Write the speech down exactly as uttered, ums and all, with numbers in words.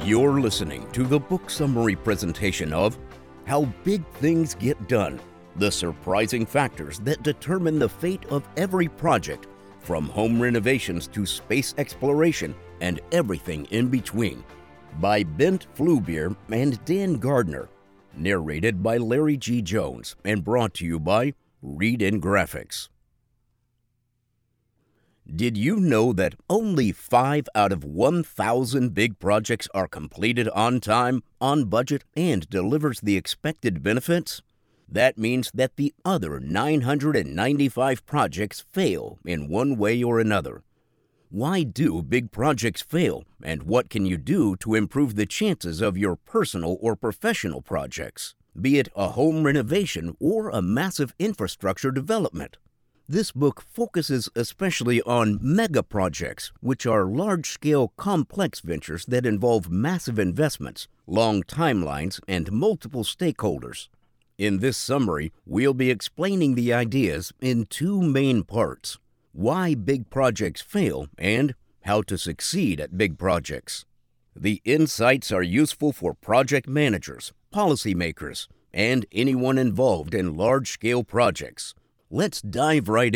You're listening to the book summary presentation of How Big Things Get Done, the surprising factors that determine the fate of every project, from home renovations to space exploration and everything in between, by Bent Flubier and Dan Gardner, narrated by Larry G. Jones and brought to you by Read in Graphics. Did you know that only five out of one thousand big projects are completed on time, on budget, and delivers the expected benefits? That means that the other nine hundred ninety-five projects fail in one way or another. Why do big projects fail, and what can you do to improve the chances of your personal or professional projects, be it a home renovation or a massive infrastructure development? This book focuses especially on mega projects, which are large-scale, complex ventures that involve massive investments, long timelines, and multiple stakeholders. In this summary, we'll be explaining the ideas in two main parts: why big projects fail and how to succeed at big projects. The insights are useful for project managers, policymakers, and anyone involved in large-scale projects. Let's dive right